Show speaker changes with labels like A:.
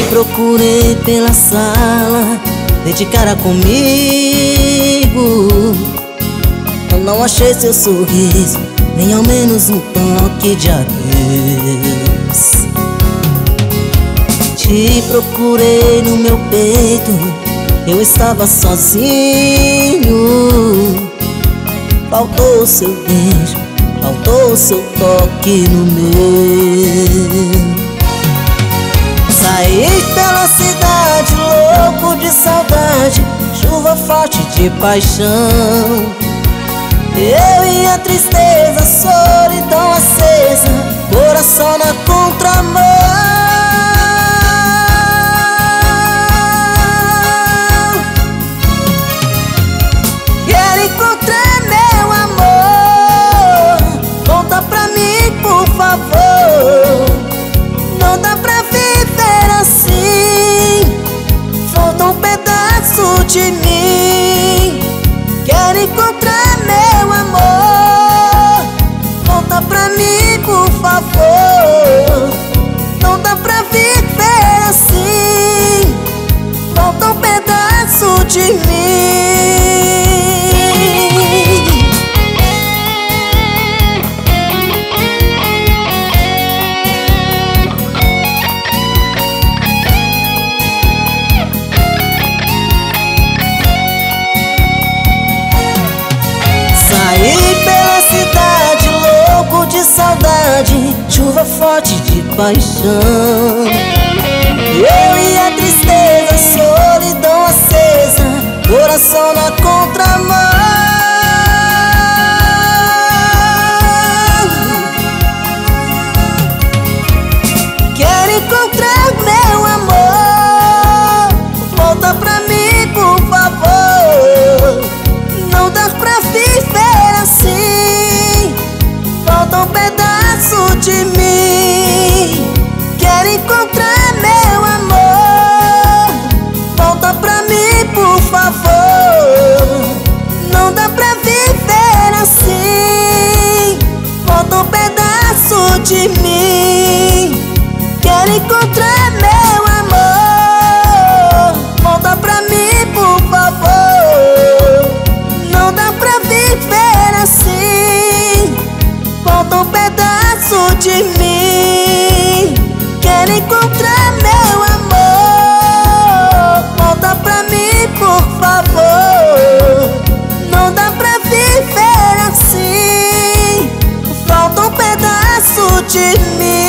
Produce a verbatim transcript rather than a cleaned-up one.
A: procurei pela sala, dei de cara comigo. Eu não achei seu sorriso, nem ao menos um toque de adeus. Te procurei no meu peito, eu estava sozinho. Faltou o seu beijo, faltou o seu toque no meu. Saí pela cidade, louco de saudade, chuva forte de paixão. Eu e a tristeza, solidão acesa, coração na contramão. Quero encontrar meu amor, volta pra mim por favor. Não dá pra viver assim, falta um pedaço de mim. Quero encontrar meu amor, volta pra mim por favor. Não dá pra viver assim, falta um pedaço de mim. Saí pela cidade, louco de saudade, chuva forte de paixão. Eu e a tristeza, solidão acesa, coração na contramão. Quero encontrar meu amor, volta pra mim por favor. Não dá pra viver assim, falta um pedaço de mim. Quero encontrar meu amor, volta pra mim por favor. Não dá pra viver assim, falta um pedaço de mim. Quero encontrar meu amor, volta pra mim por favor. Não dá pra viver assim, falta um pedaço de mim. Quero encontrar meu amor, volta pra mim por favor. Não dá pra viver assim, falta um pedaço de mim.